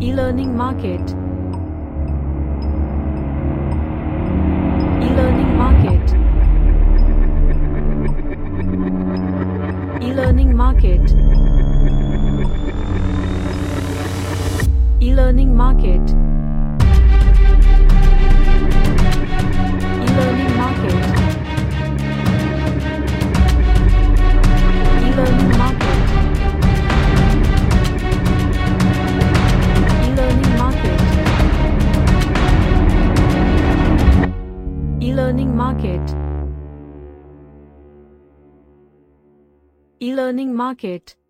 E-learning market. E-learning market. E-learning market. E-learning market. E-learning market. E-learning market. E-learning market. E-learning market. E-learning market.